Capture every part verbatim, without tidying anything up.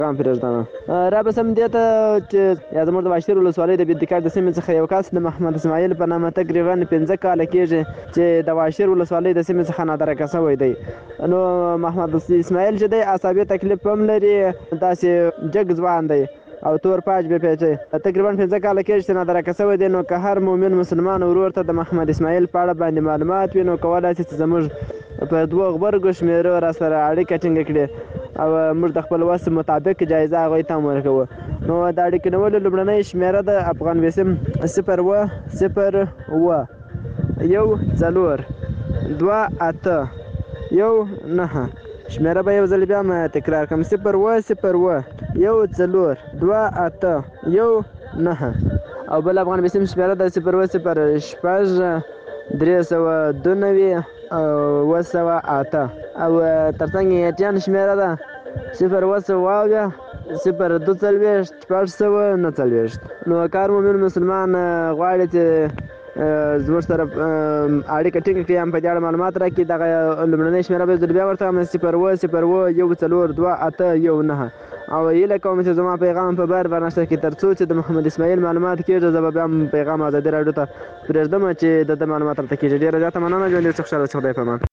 پیغام پرېږدم. را به سم دې ته چې یا زموږ د واشیر ولسوالۍ د بېدکاک د سیمې څخه یو کس د محمد اسماعیل په نامه تقریبا پنځه کاله کېږي چې د واشیر ولسوالۍ د سیمې څخه نادرکه شوی دی. نو محمد اسماعیل چې دی عصبي تکلیف هم لري، داسې جګ ځوان دی او تور پاج به پیچي، تقریبا پنځه کاله کېږي چې نادرکه شوی دی. نو که هر مؤمن مسلمان ورور ته د محمد اسماعیل په اړه باندې معلومات وي، نو کولی شي چې زموږ په دوه غبرګو شمېرو را سره اړیکه ټینګه کړي او موږ د خپل وس مطابق جایزه هغوی ته هم ورکوو. نو د اړیکې نیولو لومړنۍ شمېره د افغان وسیم صفر اوه صفر اوه یو څلور دوه اته یو نهه. شمېره به یو ځل بیا هم تکرار کړم: صفر اوه صفر اوه یو څلور دوه اته یو نهه. او بل افغان وسیم شمېره د صفر اوه صفر شپږ درې سوه دوه نوي اوه سوه اته. او ترڅنګ یې ایټیان شمېره ده صفر اوه سوه اویا صفر دوه څلوېښت شپږ سوه نهه څلوېښت. نو که هر مؤمن مسلمان غواړي چې زموږ سره اړیکه ټینګه کړي، هم په دې اړه معلومات راکړي، دغه لومړنۍ شمېره به زه بیا ورته وایم: صفر اوه صفر اوه یو څلور دوه اته یو نهه. او هیله کوم چې زما پیغام په بار بار نشر کړي، تر څو چې د محمد اسماعیل معلومات کېږي. زه به بیا هم پیغام ازادي راډیو ته پرېږدم چې د ده معلومات هلته کېږي. ډېره زیاته مننه. ژوند دې خوشحاله اوسې. خدای پامان.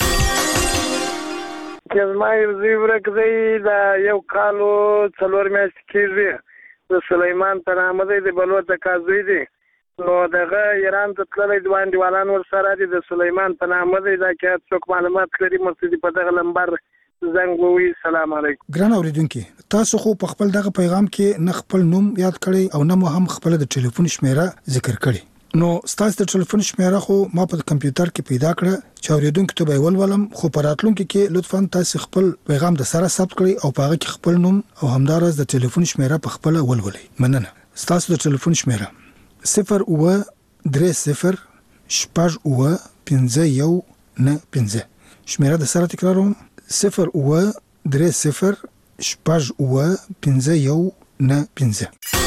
چې زما زوی ورک دی، دا یو کال و څلور میاشتې کېږي، د سلیمان په نامه دی، د بلوڅ د کاکا زوی دی. نو دغه ایران ته تللی، دوه انډیوالان ورسره دي، د سلیمان په نامه دی. دا که څوک معلومات لري مرسي په دغه لمبر زنګ ووهي. سلام علیکم. ګران اورېدونکي، تاسو خو په خپل دغه پیغام کې نه خپل نوم یاد کړی او نه مو هم خپل د ټلیفون شمېره ذکر کړی. نو ستاسو د ټلیفون شمېره خو ما په کمپیوټر کې پیدا کړه چې اورېدونکو ته به یې ولولم، خو په راتلونکي کې لطفاً تاسو خپل پیغام د سره ثبت کړئ او په هغه کې خپل نوم او همدارس د ټلیفون شمېره په خپل ولولئ. مننه. ستاسو د ټلیفون شمېره صفر اوه درې صفر شپږ اوه پنځه یو نه پنځه. شمېره د سره تکراروم: صفر اوه درې صفر شپږ اوه پنځه یو نه پنځه.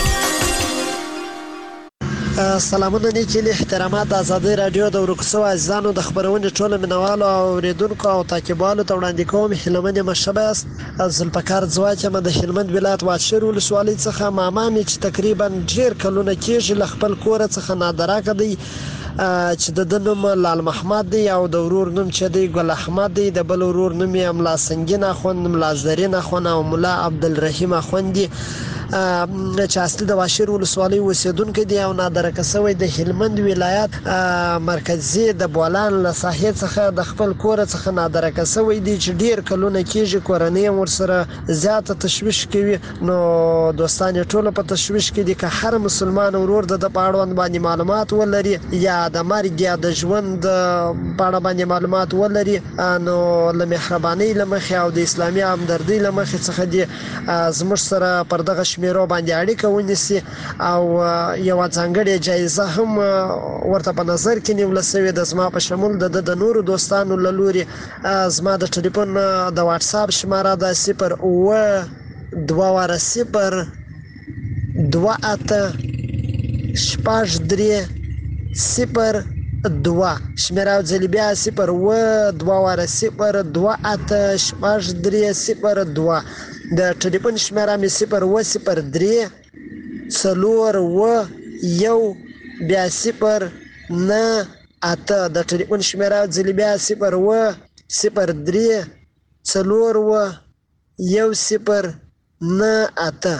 سلامونه نیکې لی احترامات. د ازادۍ راډیو د ورک شوو عزیزانو د خپرونې ټولو مینوالو او اورېدونکو او تعقیبوالو ته وړاندې کوم هیله من یم ښه به یاست. ذوالفقار ځواک یم د هلمند ولایت واشیر ولسوالۍ څخه. ماما مې چې تقریبا ډېر کلونه کېږي له خپل کوره څخه نادراکه دی، چې د ده نوم لال محمد دی او د ورور نوم چې دی ګل احمد دی، د بل ورور نوم یې ملا سنگین اخوند، ملا زرین اخوند او ملا عبدالرحیم اخوند دی، چې اصلي د واشیر ولسوالۍ اوسېدونکی دی او نادرکه شوی د هلمند ولایت مرکزي د بولان له ساحې څخه د خپل کوره څخه نادرکه شوی دی، چې ډېر کلونه کېږي. کورنۍ هم ورسره زیاته تشویش کوي. نو دوستان یې ټوله په تشویش کې دي. که هر مسلمان ورور د ده په اړوند باندې معلومات ولري یا د مرګ یا د ژوند په اړه باندې معلومات ولري، نو له مهربانۍ له مخې او د اسلامي همدردۍ له مخې څخه دي زموږ سره پر دغه شمیرو باندې اړیکه ونیسي او یو ځانګړې جایزه هم ورته په نظر کې نیول شوې ده، زما په شمول د د نورو دوستانو له لوري. زما د ټلیفون د واتس اپ شماره ده صفر اوه دوه واره صفر دوه اته شپږ درې صفر دوه. شمېره ځلې بیا صفر اوه دوه واره صفر دوه اته شپږ درې صفر دوه. د ټلیفون شمېره مې صفر اوه صفر درې څلور اوه یو بیا صفر نه اته. د ټلیفون شمېره ځلې بیا صفر اوه صفر درې څلور اوه یو صفر نه اته.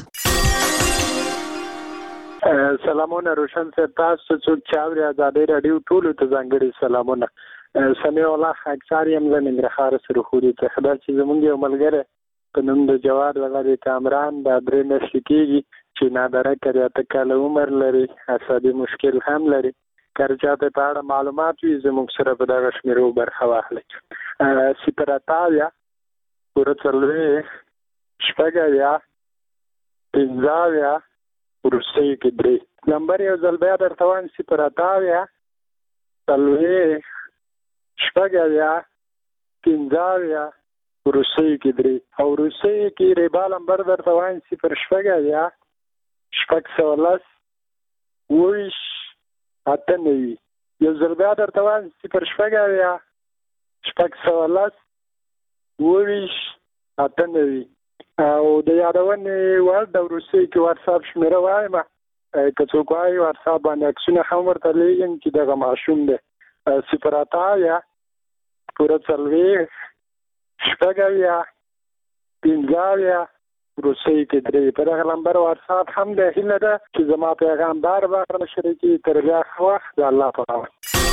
سلامونه روشن صاحب، تاسو څوک چې اوري ازادۍ راډیو ټولو ته ځانګړي سلامونه. سمیع الله خاکسار یم له ننګرهار سرخوري څخه. دا چې زموږ یو ملګری په نوم د جواد ولري کامران دا درې میاشتې کېږي چې نادرکه دی، اته کاله عمر لري، عصبي مشکل هم لري. که چاته په اړه معلومات وي زموږ سره په دغه شمېرو برخه واخلئ: صفر اته اویا پوره څلوېښت شپږ اویا پنځه اویا وروستیو کې درې. نمبر یو ځل بیا درته وایم: صفر اته اویا څلوېښت شپږ اویا پنځه اویا وروستیو کې درې. او وروستیو کې ریبا نمبر درته وایم: صفر شپږ اویا شپږ سوه لس اووه ویشت اته نوي. یو ځل بیا درته وایم: صفر شپږ اویا شپږ سوه لس اووه ویشت اته نوي. او د یادونې وړ د روسي کې واتساپ شمیره وایم که څوک وایي واتساپ باندې عکسونه هم ورته لیږم چې دغه ماشوم دی صفر اتیا پوره څلوېښت شپږ اویا پنځه اویا روسي کې درې په دغه نمبر واتساپ هم د هیله ده چې زما پیغام بار بار نشر کړي تر بیا وخت د الله په امان.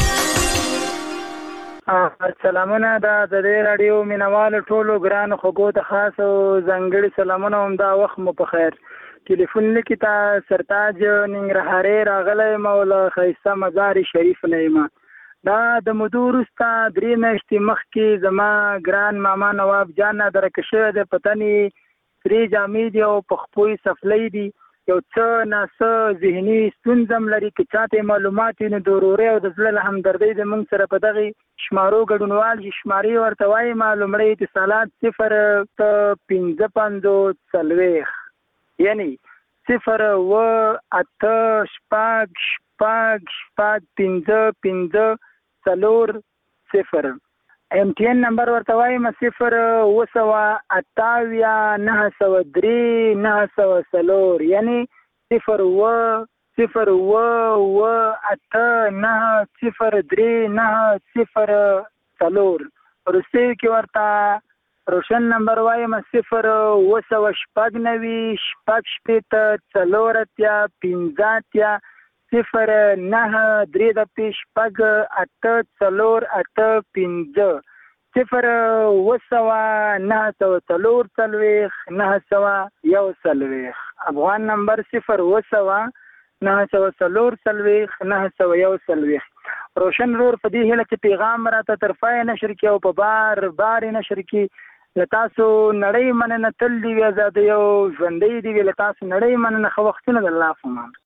سلامونه د دې رادیو مینوالو ټولو ګران خوږو ته خاص او ځانګړي سلامونه هم دا وخت مو په خیر. ټلیفون لیکي تا سرتاج ننګرهاري راغلی مولا ښایسته مزار شریف نه یم. دا د مودو وروسته درې میاشتې مخکې زما ګران ماما نواب جان درکه شوی دی په تنې سرې جامې دي او په خپو یې څپلۍ دي. یو څه ناڅه ذهني ستونزه هم لري که چاته یې معلومات وي نو د ورورۍ او د زړه له همدردۍ د موږ سره په دغې شمارو ګډونوال چې شمارې ورته وایم لومړی اتصالات صفر پنځه پنځوس څلوېښت یعنې صفر اوه اته شپږ شپږ شپږ پنځه پنځه څلور صفر. ایم ټي این نمبر ورته وایم صفر اوه سوه اته نهه سوه درې نهه سوه څلور یعنې صفر اوه صفر اوه اوه اته نهه صفر درې نهه صفر څلور. روسي کې ورته روشن نمبر وایم صفر اوه سوه شپږ نوي شپږ شپېته څلور اتیا پنځه اتیا صفر نهه درې دپې شپږ اته څلور اته پنځه صفر اوه سوه نهه سوه څلور څلوېښت نهه سوه یو څلوېښت. افغان نمبر صفر اوه سوه نهه سوه څلور څلوېښت نهه سوه یو څلوېښت. روشن رور په دې هیله چې پیغام راته تر پایه نشر کړي او په بار بار یې نشر کړي. له تاسو نړۍ مننه تل دې وي ازادۍ او ژوندۍ دې وي. له تاسو نړۍ مننه ښه وختونه د الله په امان.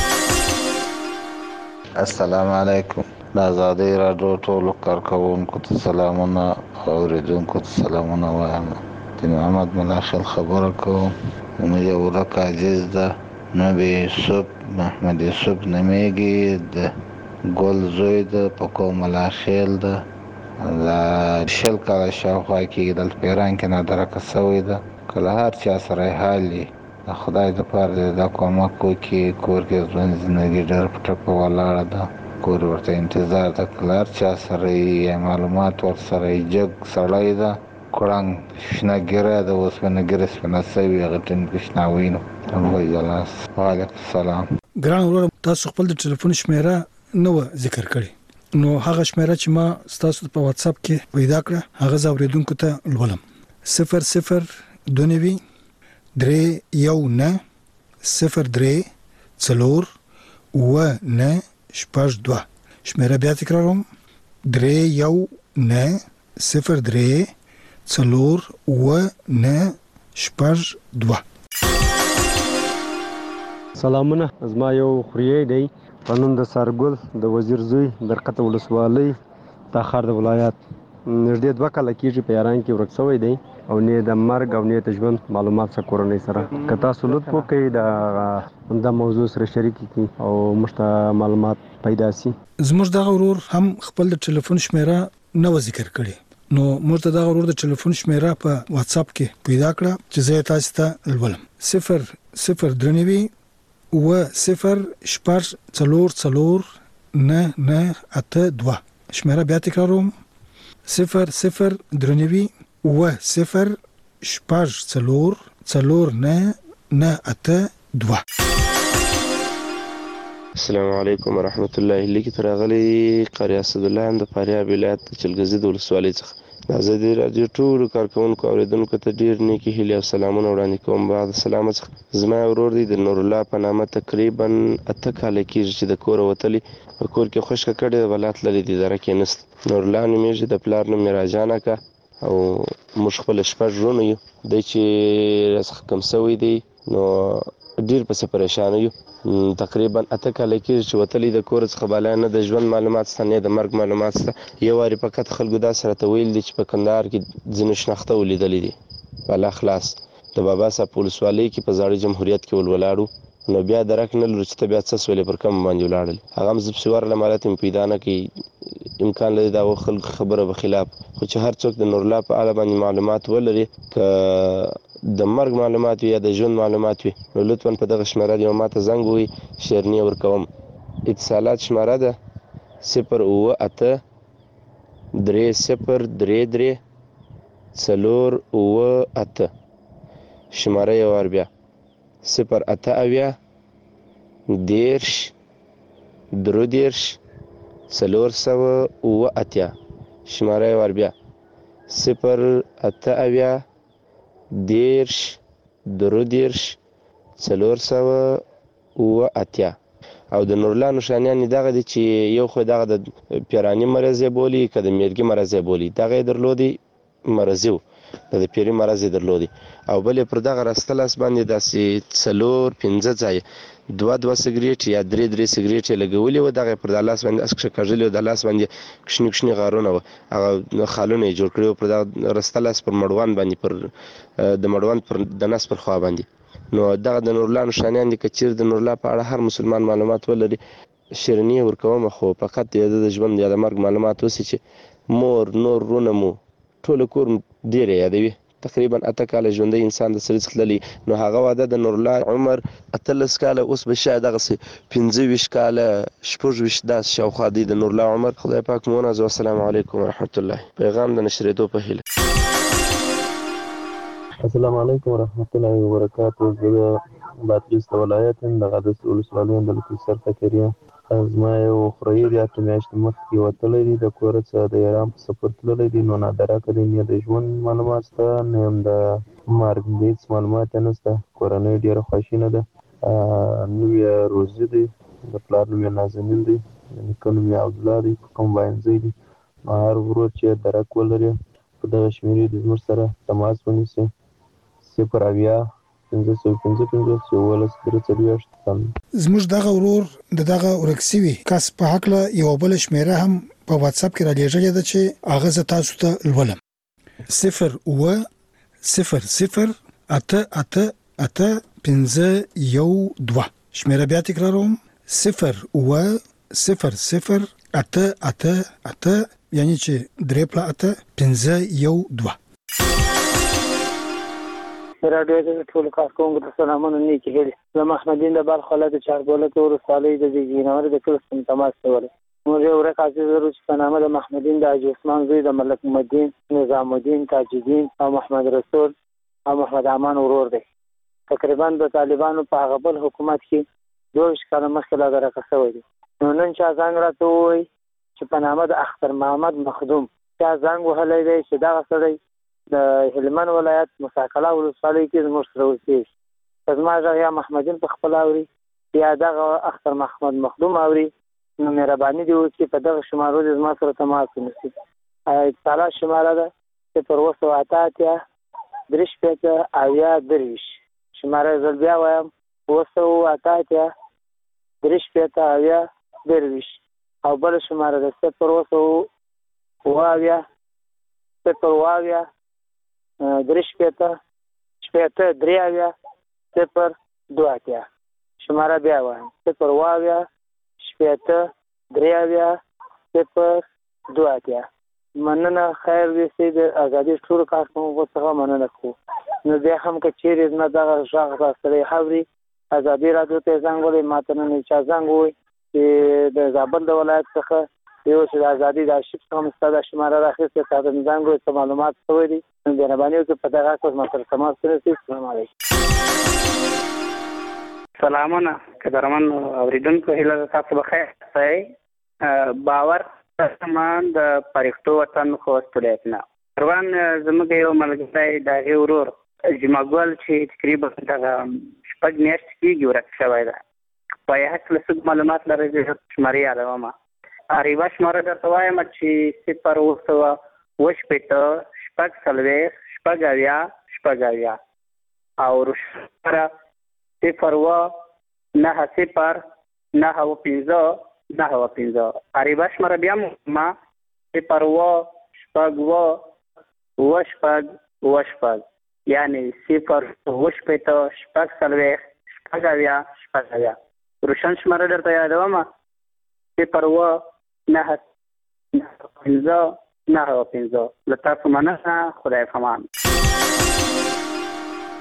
السلام علیکم. د آزادۍ راډیو ټولو کارکوونکو ته سلامونه او اورېدونکو ته سلامونه وایم. د محمد ملاخیل خبره کوم. زموږ یو ورک عزیز ده نبی یوسف محمد یوسف نومیږي د ګل زوی ده په کوم ملاخیل ده د شل کاله شاوخوا کېږي دلته په ایران کې نادرکه سوی ده. که له هر چا سره یې حال وي د خدای دپاره دی دا کومک وکړي. کور کې ژوند زندګي ډېر په ټپه ولاړه ده. کور ورته انتظار ده که له هر چا سره یې معلومات ورسره یې جګ سړی ده کړنګ شنه ږیره ده اوسپنه ږیره سپنه سوي هغه ټینګ شناوي نو جلاس. وعلیکم السلام. ګران ورور تاسو خپل د ټلیفون شمیره نه و ذکر کړی نو هغه شمیره چې ما تاسو په واتس اپ کې پیدا کړه هغه زاوریدونکو ته لولم. صفر صفر دوه نوي درې یو نه صفر درې څلور اوه نه شپږ دوه. شمیره بیا تکراروم درې یو نه صفر درې څلور اوه نه شپږ دوه. سلامونه. زما یو خوریی دی په نوم د سارګل د وزیر زوی درقته ولسوالۍ تاخار د ولایت نږدې دوه کاله کېږي په ایران کې ورک شوی دی او نه د مرګ او نه د ژوند معلومات څخه کورنۍ سره که تاسو لطف وکړئ د دا موضوع سره شریک کړئ او موږ ته معلومات پیدا شي. زموږ دغه ورور هم خپل د ټلیفون شمیره نه و ذکر کړي نو موږ ته دغه ورور د ټلیفون شمیره په واتس اپ کې پیدا کړه چې زه تاسو ته لولم. صفر صفر درې نوي اوه صفر شپږ څلور څلور نه نه اته دوه. شمیره بیا تکراروم صفر صفر درې نوي اوه صفر شپږ څلور څلور نه نه اته دوه. السلام علیکم ورحمت الله. لیکي تر غلي قاری اسد الله هم د فاریاب ولایت چلګزي د ولسوالۍ څخه د آزادۍ راډیو ټولو کارکوونکو اوریدونکو ته ډیر نیکی هیلې او سلامونه وړاندې کوم. بعد سلام څخه زما ورور دی د نور الله په نامه تقریبا اته کاله کېږي چې د کور وتلی په کور کې خوشکه کړې ولات لري د اداره کې نست. نور الله نومېږي د پلار نوم راجانه کا او موږ خپل شپږ ورونه یو د چې راڅخه کم سوی دی نو ډیر پسې پریشان یو. تقریبا اته کاله کېږي چې وتلی د کور څخه بالا نه د ژوند معلومات شته نه د مرګ معلومات شته. یو وارې فقط خلکو دا سره ته ویل دي چې په کندهار کې ځینو شناخته ولیدلې دي بالا خلاص د بابا صاحب په ولسوالۍ کې په زاړه جمهوریت کې ولولاړو نو بیا درک نه لرو چې ته بیا څه سولې پر کم باندې ولاړل. هغه هم زه پسې ورغلم حالت مې پیدا نه کړي امکان لري د هغو خلکو خبره به خلاف خو چې هر څوک د نور الله په اړه باندې معلومات ولري که د مرګ معلومات وي یا د ژوند معلومات وي نو لطفا په دغه شمېره دې ما ته زنګ ووهئ شیرني ورکوم. اتصالات شمېره ده صفر اووه اته درې صفر درې درې څلور اووه اته. شمېره یو وار بیا صفر اته اویا دېرش درې دېرش څلور سوه اووه اتیا. شمېره یو وار بیا صفر اته اویا دېرش درې دېرش څلور سوه اووه اتیا. او د نورلا نښانیان یې دغه دي چې یو خو دغه د پیراني مرض یې بولي که د میرګي مرض یې بولي دغه یې درلودی مرضي و د د پیري مرض یې درلودی. او بل یې پر دغه راسته لاس باندې داسې څلور پنځه ځایه دوه دوه سګرېټ یا درې درې سګرېټ یې لګولي وو دغه یې پر دا لاس باندې اس کږلي وو د لاس باندې کشني کشني غارونه وو هغه خالونه یې جوړ کړي وو پر دغه راسته لاس پر مړوند باندې پر د مړوند پر د نس پر خوا باندې. نو دغه د نورلا نښانیان دي که چیرې د نورلا په اړه هر مسلمان معلومات ولري شیرني یې ورکوم خو فقط د د ژوند یا د مرګ معلومات اوسي چې مور نور رونه مو ټوله کور ډېر یې یادوي. تقریبا اته کاله ژوندی انسان د سړي څخه تللی نو هغه واده د نورلا عمر اتلس کاله اوس به شاید دغسې پنځه ویشت کاله شپږ ویشت داسې شاوخوا دی د نورلا عمر. خدای پاک مو ونازوي. السلام علیکم ورحمت الله. پیغام د نشرېدو په هیله. السلام علیکم ورحمت الله وبرکاتو. زه د بادغیس د ولایت یم د قادس ولسوالۍ یم د لکیسر فقیر یم. زما یو خوریی دی اته میاشتې مخکې وتلی دی د کوره څخه د ایران په سفر تللی دی نو نادراکه دی نه د ژوند معلومات شته نه هم د مرګ هېڅ معلومات یې نشته. کورنۍ ډېره خواشینه ده. نوم یې روزي دی د پلار نوم یې نازنین دی د نیکه نوم یې عبدالله دی په کوم باینځی دی. نو هر ورور چې درک ولري په دغه شمېرې د زموږ سره تماس ونیسي صفر اویا پنځه سوه پنځه پنځوس یولس درې څلوېښت. زموږ دغه ورور د دغه ورک سوي کس په هکله یوه بله شمېره هم په واتساپ کې رالیږلې ده چې هغه زه تاسو ته لولم. صفر اووه صفر صفر اته اته اته پنځه یو دوه. شمېره بیا تکراروم صفر اووه صفر صفر اته اته اته یعنی چې درې پله اته پنځه یو دوه. راډیو د ټولو کارکوونکو ته سلامونه نیکې هیلې. زه محمدین د بلخ ولایت د چاربولک ولسوالۍ د زیږینور د کلي څخه تماس کولی. موږ یو ورک عزیز لرو چې په نامه د محمدین د حاجي عثمان زوی د ملک محمدین نظام الدین تاجالدین او محمد رسول او محمد امان ورور دی. تقریبا د طالبانو په هغه بل حکومت کې دوه ویشت کاله مخکې لا درکه شوی دی. نو نن چا زنګ راته ووایي چې په نامه د اختر محمد مخدوم چا زنګ وهلی دی چې دغه سړی د هلمند ولایت مساکله ولسوالۍ کې زموږ سره اوسېږي. که زما غږ یا محمدین په خپله اوري یا دغه اختر محمد مخدوم اوري نو مهرباني دې وکړي په دغه شمارو دې زما سره تماس ونیسي. اتصالات شماره ده صفر اووه سوه اته اتیا درې شپېته اویا درویشت. شماره زه بیا وایم اووه سوه اته اتیا درې شپېته اویا درویشت. او بله شماره ده صفر اووه سوه اووه اویا صفر اووه اویا درې شپېته شپېته درې اویا صفر دوه اتیا. شماره بیا وایم صفر اووه اویا شپېته درې اویا صفر دوه اتیا. مننه. خیر ویسي د ازادي ټولو کارکوونکو څخه مننه کوو. نو بیا هم که چیرې زما دغه غږ سړی اوري ازادي راډیو ته زنګ ووهئ. ما ته نن چا زنګ ووایي چې د زابل د ولایت څخه یو چې د ازادي د آرشیف څخه مو ستا دا شماره راخیستې تا ته مې زنګ ووایي څه معلومات شوی دي نو مهرباني وکړئ په دغه اساس ما سره تماس ونیسئ. السلام علیکم. سلامونه قدرمن اورېدونکو هیله ده تاسو بخیر اوسئ. باور سامان د پرښتو وطن خوست ولایت نه روان زموږ یو ملګری د هغې ورور جمعه ګل چې تقریبا دغه شپږ میاشتې کېږي ورک شوی ده. په یې هکله څه معلومات لرئ زه شمارې یادومه. یوه شماره درته وایم چې صفر اووه سوه اووه شپېته شپږ څلوېښت شپږ اویا شپږ اویا او روشنه صفر اووه نهه صفر نهه اووه پنځه نهه اووه پنځه. عربه شماره بیا ما صفر اووه شپږ اووه اووه شپږ اووه شپږ یعنې صفر اووه شپېته شپږ څلوېښت شپږ اویا شپږ اویا. روشن شماره درته یادومه صفر اووه نهه پنځه نهه اووه پنځه. له تاسو مننه. خدای پامان.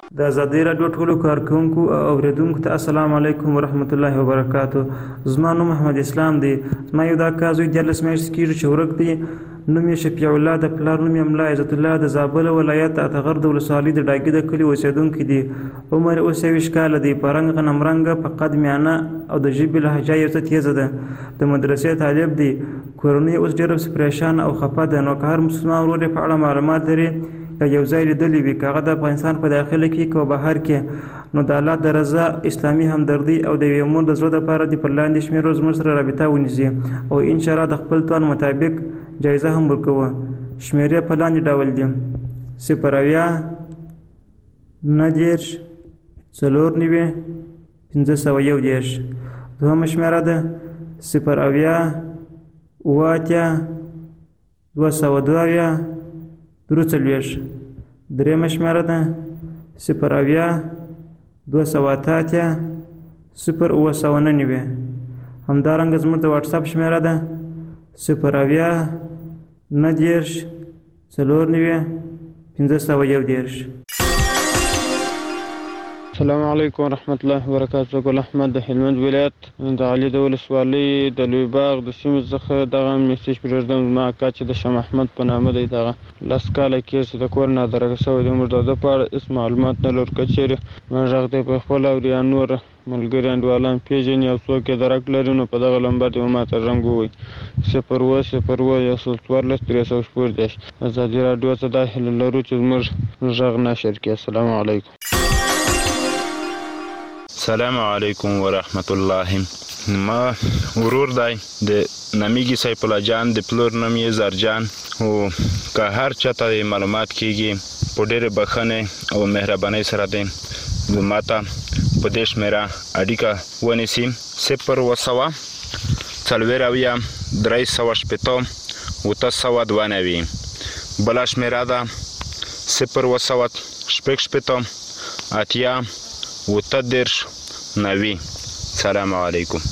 د ازادي راډیو ټولو کارکونکو او اوریدونکو ته السلام علیکم ورحمت الله وبرکاتو. زما نوم محمد اسلام دی. زما یو دا کار زوی دیارلس میاشتې کېږي چې ورک دی. نوم یې شفیع الله، د پلار نوم یې ملا عزت الله، د زابل ولایت اتغر د ولسوالۍ د ډاګي د کلي اوسېدونکی دی. عمر اوس یویشت کاله دی. په رنګ غنم رنګه، په قد میانه او د ژبې لهجه یې څه تیزه ده. د مدرسې طالب دی. کورنۍ اوس ډېره پریشانه او خفه ده. نو که هر مسلمان ورور یې په اړه معلومات لري یا یو ځای لیدلی وي، که هغه د افغانستان په داخله کې که بهر کې، نو د الله د رضا، اسلامي همدردي او د یوې مور د زړه دپاره دې پر لاندې شمېرو زموږ سره رابطه ونیسي او انشاءالله د خپل توان مطابق جایزه هم ورکوه. شمېرې په لاندې ډول دي: صفر اویا، نهه دېرش، څلور نوي، پنځه سوه یو دېرش. دوهمه شمېره ده صفر اویا، اووه اتیا، دوه سوه دوه اویا، درې څلوېښت. درېیمه شمېره ده صفر اویا، دوه سوه اته اتیا، صفر اووه سوه نهه نوي. همدارنګه زموږ د واټساپ شمېره ده صفر اویا، نهه دېرش، څلور نوي، پنځه سوه یو دېرش. السلام علیکم ورحمت الله وبرکاتو. ګل احمد د هلمند ولایت د علي د ولسوالۍ د لوی باغ د سیمې څخه دغه میسج پرېږدم. زما اکا چې د شاه محمد په نامه دی، دغه لس کاله کېږي چې د کور نه درګه شوی دی. موږ د ده په اړه هېڅ معلومات نه لرو. که چېرې موږ غږ دی په خپله اوري یا نور ملګري انډیوالان پېژني او څوک یې درک لري، نو په دغه لمبر دې ماته رنګ ووایي: صفر اووه صفر اووه یو سل څوارلس درې سوه شپږ دېرش. ازادي راډیو ته دا هیله لرو چې زموږ غږ نشر کړي. السلام علیکم. السلام علیکم ورحمت الله. ما ورور دی د نامیږي سیف الله جان، د پلور نوم یې زرجان. او که هر چاته معلومات کېږي په ډېرې بښنې او مهربانۍ سره دی ماته په دې شمېره اړیکه ونیسي: صفر اووه سوه، څلوېښت اویا، درې سوه شپېته، اوته سوه دوه نوي. بله شمېره ده صفر اووه سوه شپږ شپېته، اتیا، اوته دېرش، نوي. سلام علیکم.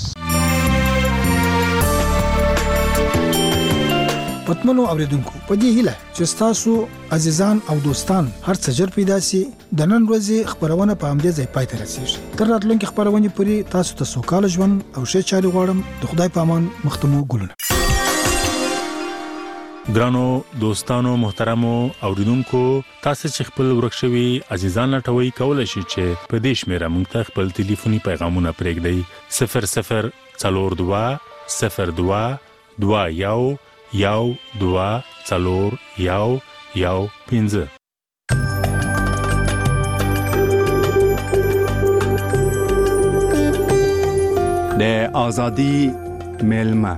پتمنو اوریدونکو، په دې هیله چې تاسو عزیزان او دوستان هر څه ژر پیدا سي، د نن ورځې خبرونه په همدې ځای پای ته رسیږي. تر راتلونکي خبرونې پورې تاسو ته سوکاله ژوند او ښه چارې غواړم. د خدای په امان. مختمو ګلونه. ګرانو دوستانو، محترمو اوریدونکو، تاسو چې خپل ورک شوي عزیزان لټوي، کولای شئ چې په دې شمېره موږ ته خپل ټلیفوني پیغامونه پرېږدئ: صفر صفر څلور دوه، صفر دوه، دوه یو، یو دوه، څلور یو، یو پنځه. د ازادي ملما.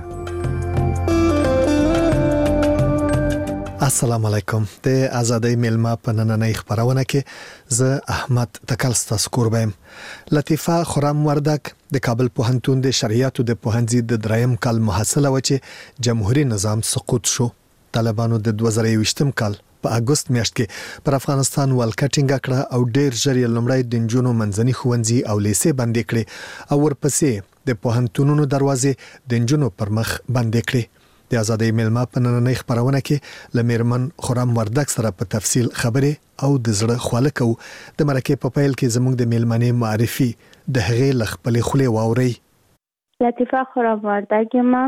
السلام علیکم. د ازادۍ ملما په نننۍ خبرونه کې زه احمد تکل ستاسو کوربم. لطیفه خرم وردک د کابل پوهنتون د شریعتو د پوهنځي د دریم کال محصله و چې جمهوریت نظام سقوط شو. طالبانو د دوه زره یوویشتم کال په اگست میاشت کې پر افغانستان ولکټینګ کړه او ډیر ژر یې لومړی د نجونو منځني ښوونځي او لیسې بندې کړې او ورپسې د پوهنتونونو دروازې د نجونو پر مخ بندې کړې. د ازادۍ ملما په نننۍ خبرونه کې لمیرمن خرم وردک سره په تفصیل خبرې او د زړه خواله کوو. د مرکه په پیل کې زموږ د ملمنې معرفي د هغې لخپلې خولې واوري. لطیفه خرم وردک ما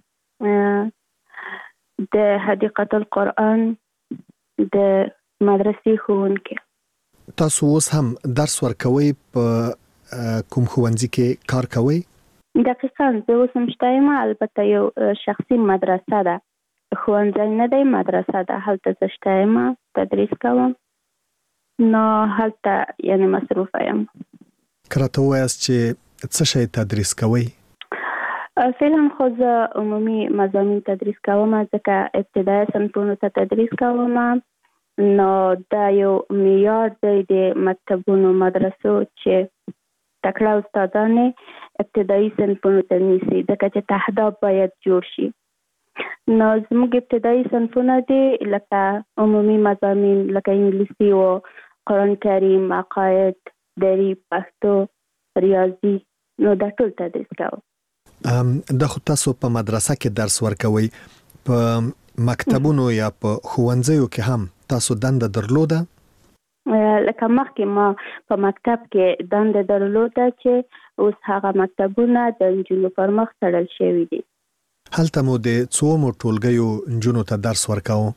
د حدیقه القرآن د مدرسې ښوونکې. تاسو اوس هم درس ورکوي؟ په کوم ښوونځي کې کار کوي؟ دقیقاً زه اوس هم شته یم. البته یو شخصي مدرسه ده، ښوونځی نه دی، مدرسه ده. هلته زه شته یم، تدریس کوم. نو هلته یعنې مصروفه یم. که راته ووایاست چې څه شی تدریس کوئ؟ فعلا خو زه عمومي مضامین تدریس کوم، ځکه ابتدایي صنفونو ته تدریس کوم. نو دا یو معیار دی د مکتبونو، مدرسو چې تکړه استادان ابتدایي صنفونو ته نیسي، ځکه چې تهداب باید جوړ شي. نو زموږ ابتدایي صنفونه دي لکه عمومي مضامین لکه انګلیسي او قرآن کریم، عقاید، دري، پښتو، ریاضي. نو دا ټول تدریس کوم. دا خو تاسو په مدرسه کې درس ورکوي، په مکتبونو یا په ښوونځیو کې هم تاسو دنده درلوده؟ لکه مخکې ما په مکتب کې دنده درلوده چې اوس هغه مکتبونه د نجونو پر مخ تړل شوي دي. هلته مو د څومو ټولګیو نجونو ته درس ورکاوه؟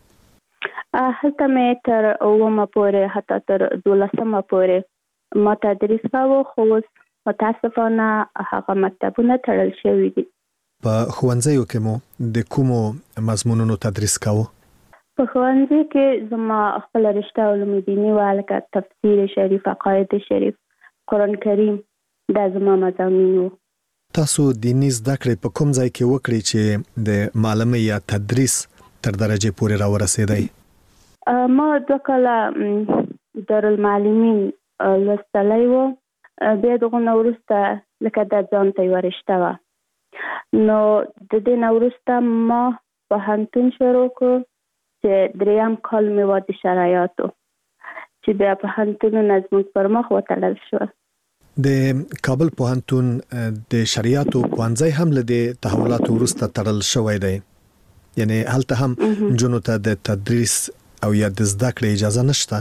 هلته مې تر اومه پورې حتی تر دولسمه پورې ما تدریس کاوه، خو اوس متاسفانه هغه مکتبونه تړل شوي دي. په ښوونځیو کې مو د کومو مضمونونو تدریس کاوه؟ په ښوونځي کې زما خپل رشته علوم دیني وه، لکه تفسیر شریف، عقاید شریف، قرآن کریم، دا زما مضامین وو. تاسو دیني زده کړې په کوم ځای کې وکړې چې د معلمۍ یا تدریس تر درجې پورې راورسېدی؟ ما دوه کاله دارالمعلمین لوستلی و، بیا دغه نه وروسته لکه دا ځان ته یوه رشته وه، نو د دې نه وروسته ما پوهنتون شروع کړ چې دریم کال مې وه د شرایطو، چې بیا پوهنتونونه زموږ پر مخ وتړل شول. د کابل پوهنتون د شریعتو پوهنځی هم له د تحولاتو وروسته تړل شوی دی، یعنی هلته هم نجونو ته د تدریس او یا د زده کړې اجازه نشته؟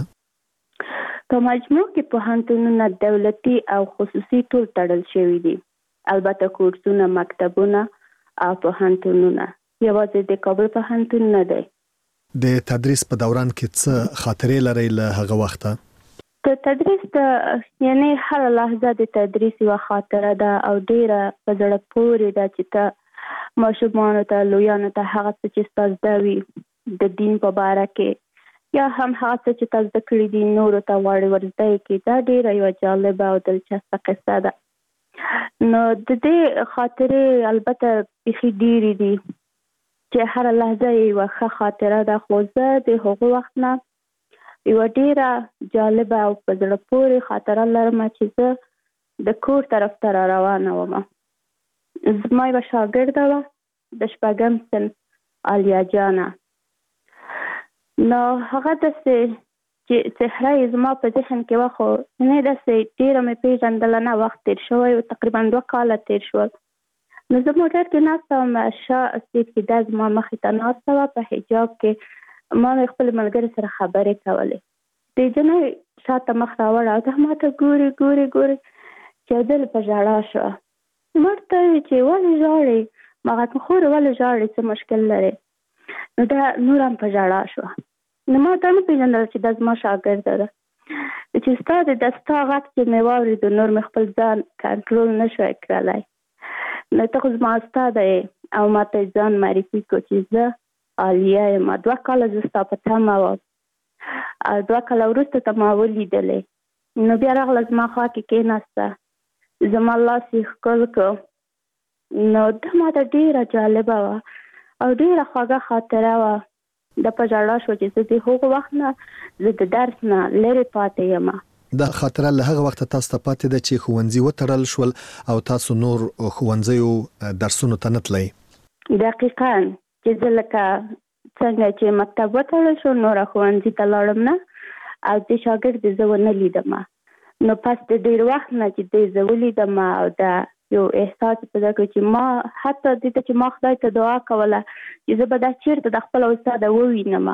په مجموع کې پوهنتونونه دولتي او خصوصي ټول تړل شوي دي، البته کورسونه، مکتبونه او پوهنتونونه، یوازې د کابل پوهنتون نه دی. د تدریس په دوران کې څه خاطرې لرئ له هغه وخته؟ د تدریس د یعنی هر لحظه د تدریس یوه خاطره ده او ډیره په زړه پورې ده چې ته ماشومانو ته، لویانو ته هغه څه چې ستا زده وي د دین په باره کې، یا هم هغه څه چې تا زده کړي دي نورو ته غواړي ور زده یې کړي، دا ډیره یوه جالبه او دلچسپه قصه ده. نو د دې خاطرې البته بیخي ډیرې دي چې هر لحظه یوه ښه خاطره ده، خو زه د هغو وخت نه یوه ډیره جالبه او په زړه پورې خاطره لرم چې زه د کور طرف ته را روانه وم. زما یوه شاګرده وه د شپږم صنف عالیه جانه، نو هغه داسې چې څهره یې زما په ذهن کې وه، خو نه داسې ډیره مې پېژندله نه، وخت تېر شوی و، تقریبا دوه کاله تېر شول. نو زه موټر کې ناسته وم، شا سیټ کې دا زما مخې ته ناسته وه، په حجاب کې ما مې خپل ملګري سره خبرې کولې. د جنۍ شاته مخ راوړه او دا ما ته ګوري ګوري ګوري چې یو ځل په ژړا شوه. ما ورته وویل چې ولې ژاړې؟ ما غته خورې ولې ژاړې، څه مشکل لرې؟ نو دا نور هم په ژړا شوه. نو ما ته نه پېژندله چې دا زما شاګرده ده، چې ستا د دا ستا غږ چې مې واورېدو، نور مې خپل ځان کنټرول نه شوی کړلی. نو ته خو زما استاده یې او ما ته ځان معرفي کړو چې زه عالیه یم، دوه کاله زه ستا په تمه وم او دوه کاله وروسته ته ما ولیدلې. نو بیا راغله زما خوا کې کېناسته، زما لاس یې ښکل کړ. نو دا ما ته ډېره جالبه وه او ډېره خوږه خاطره وه. دا په ژړا شوه چې زه د هغو وخت نه زه د درس نه لرې پاتې یم. دا خاطره له هغه وخته تاسو ته پاتې ده چې ښوونځي وتړل شول او تاسو نور ښوونځیو درسونو ته نه تلئ؟ دقیقاً، چې زه لکه څنګه چې مکتب وتړل شو نوره ښوونځي ته لاړم نه او د شاګرد زه ونه لیدم. نو پس د ډېر وخت نه چې دی زه ولیدم او دا یو احساس پیدا کړ چې ما حتی دې ته چې ما خدای ته دعا کوله چې زه به دا چېرته د خپله استاده ووینم،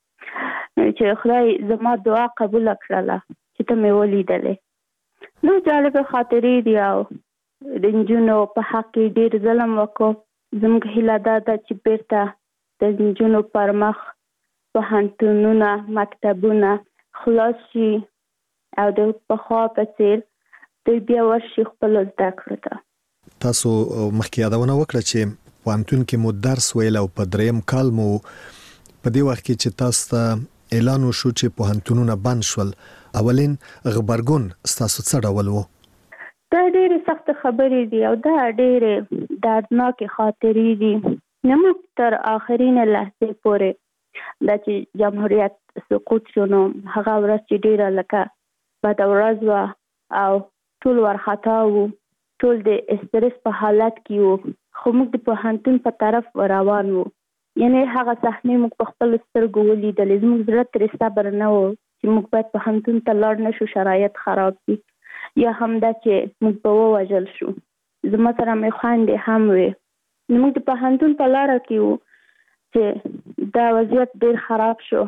چې خدای زما دعا قبوله کړله چې ته مې ولیدلې. نو جالبه خاطرې دي او د نجونو په حق کې ډېر ظلم وکړو. زموږ هیله دا ده چې بیرته د نجونو پر مخ پوهنتونونه، مکتبونه خلاص شي او د پخوا په څېر دوی بیا ورشي خپلو زده کړو ته. تاسو مخکې یادونه وکړه چې پوهنتون کې مو درس ویل او په دریم کال مو په دې وخت کې چې تاسو ته اعلان وشو چې پوهنتونونه بند شول، اولین غبرګون ستاسو څه ډول و؟ دا ډېرې سختې خبرې دي او دا ډېرې دردناکې خاطرې دي. نه موږ تر آخرینې لحظې پورې دا چې جمهوریت سقوط شو نو هغه ورځ چې ډېره لکه بده ورځ وه او ټول وارخطا وو، ټول د استرس په حالت کې وو، خو موږ د پوهنتون په طرف روان وو. یعنې هغه صحنې موږ په خپلو سترګو ولیدلې. زموږ زړه ترې صبر نه و چې موږ باید پوهنتون ته لاړ نه شو، شرایط خراب دي، یا هم دا چې موږ به ووژل شو. زما سره مې خویندې هم وې. موږ د پوهنتون په لاره کې وو چې دا وضعیت ډېر خراب شو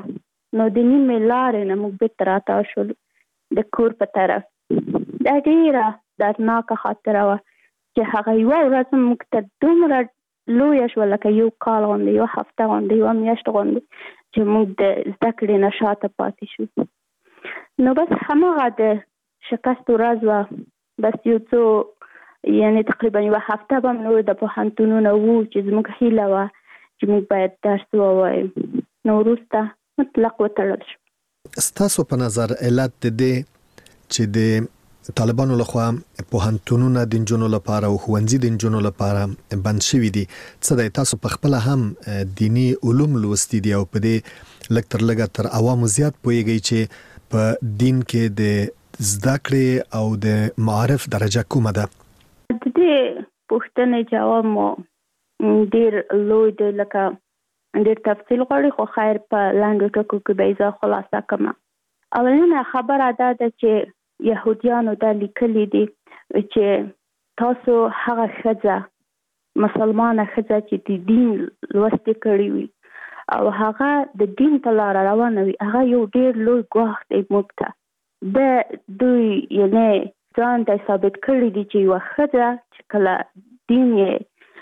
نو د نیمې لارې نه موږ بېرته راتاو شولو د کور په طرف. دا ډېره دردناکه خاطره وه چې هغه یوه ورځ موږ ته دومره لویه شوه لکه یو کال غوندې، یوه هفته غوندې، یوه میاشت غوندې چې موږ د زده کړې نه شاته پاتې شو. نو بس هماغه د شکست ورځ وه. بس یو څو یعنې تقریبا یوه هفته به هم نور د پوهنتونونه وو چې زموږ هیله وه چې موږ باید درس ووایو. نو وروسته مطلق وتړل شو. ستاسو په نظر علت د دې چې د طالبانو لخوا پوهنتونونه د نجونو لپاره او ښوونځي د نجونو لپاره بند شوي دي څه دی؟ تاسو په خپله هم دیني علوم لوستي دي او په دې لږ تر لږه تر عوامو زیات پوهیږئ چې په دین کې د زده کړې او د معارف درجه کومه ده؟ د دې پوښتنې جواب مو ډېر لوی دی، لکه ډېر تفصیل غواړي، خو خیر په لنډو ټکو کې به یې زه خلاصه کړم. اولینه خبره دا ده چې یهودیانو دا لیکلي دي چې تاسو هغه ښځه مسلمانه ښځه چې د دین لوستې کړې وي او هغه د دین په لاره روانه وي، هغه یو ډېر لوی ګواښ دی موږ ته. د دوی یعنې ځان ته ثابت کړي دي چې یوه ښځه چې کله دین یې